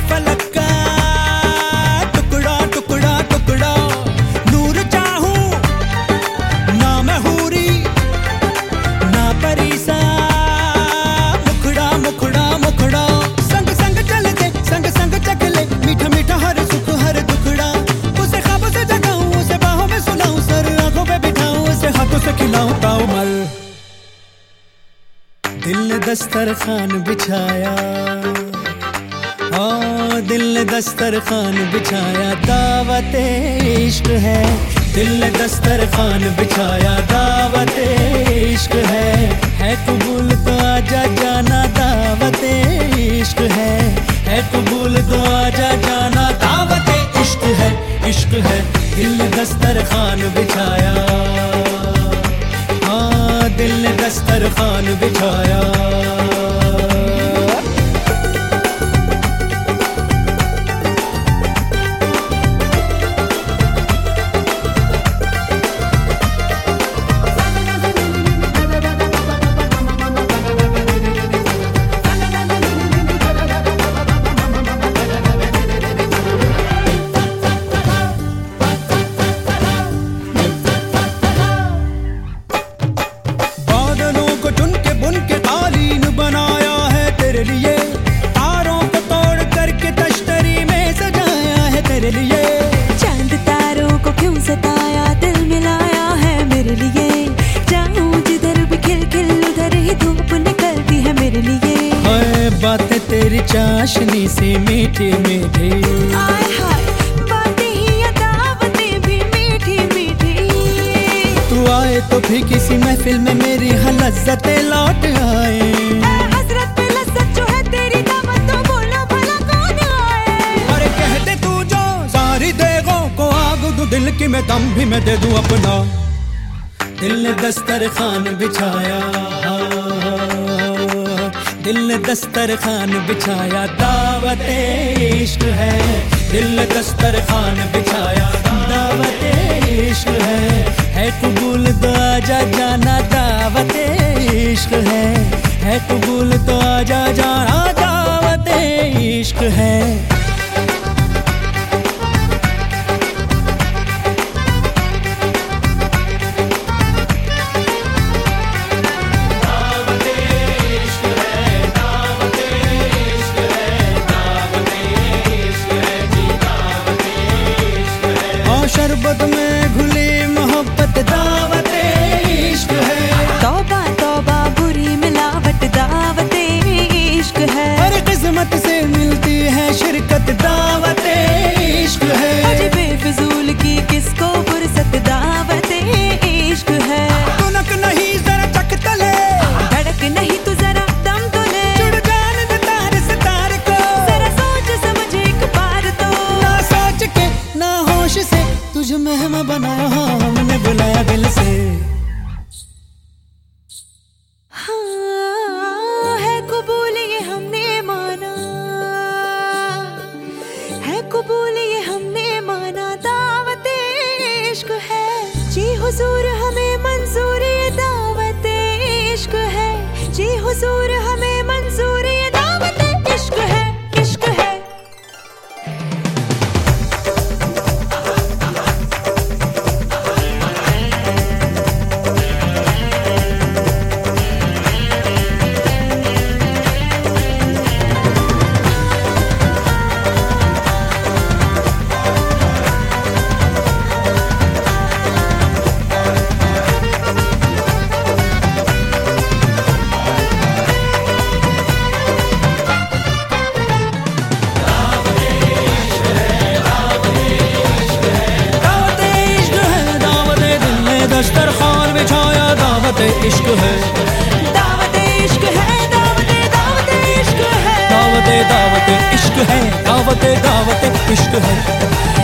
फलक का टुकड़ा टुकड़ा टुकड़ा। नूर चाहूं ना मैं हूरी ना परीसा, मुखड़ा मुखड़ा मुखड़ा। संग संग चल दे संग संग चख ले, मीठा मीठा हर सुख हर दुखड़ा। उसे ख्वाबों से जगाऊं, उसे बाहों में सुलाऊं, सर आंखों पे बिठाऊं, उसे हाथों से खिलाऊं ताउमल। दिल ने दस्तरखान बिछाया, हाँ दिल ने दस्तरखान बिछाया, दावत इश्क है। दिल ने दस्तरखान बिछाया, दावत इश्क है कबूल तो आजा जाना, दावत इश्क है कबूल तो आजा जाना, दावत इश्क है, इश्क है। दिल ने दस्तरखान बिछाया, हाँ दिल ने दस्तरखान बिछाया। चांद तारों को क्यों सताया, दिल मिलाया है मेरे लिए। जाऊं जिधर भी खिल खिल उधर ही धूप निकलती है मेरे लिए। हाय बातें तेरी चाशनी सी मीठी मीठी, हाय हाय बातें ही या दावतें भी मीठी मीठी। तू आए तो भी किसी महफिल में मेरी लज्जतें लौट आए। हसरत पे लज्जत जो है तेरी दावत, तो बोलो भला कौन आए। अरे कह दे तू जो सारी देगों को आग दूं, दिल की मैं दम भी मैं दे दूं अपना। दिल ने दस्तरखान बिछाया, दिल ने दस्तरखान बिछाया, दावत इश्क है। दिल ने दस्तरखान बिछाया, दावत इश्क है कबूल तो आजा जाना, दावत इश्क है कबूल तो आजा जाना, दावत इश्क है। शरबत में घुली मोहब्बत, दावत इश्क है। तौबा तौबा बुरी मिलावट, दावत इश्क है। हर किस्मत से मिलती है शिरकत, दावत इश्क है। अजी बेफिजूल की किसको फुर्सत, दावत इश्क है। तुनक नहीं जरा चक तले, धड़क नहीं तू जरा दम तो ले। जुड़ जाने दे तार से तार को, जरा सोच समझ एक बार तो। ना सोच के ना होश से तुझे मेहमा बनाया, हमने बुलाया दिल से। हाँ है कबूल ये हमने माना, है कबूल ये हमने माना, दावत इश्क है। जी हुजूर हमें मंजूर ये दावत इश्क है। जी हुजूर हमें मंजूर ये दावत इश्क है, इश्क है। दस्तरखान बिछाया, दावत इश्क है। दावत इश्क है, दावत दावत इश्क है। दावत इश्क है, दावत इश्क है।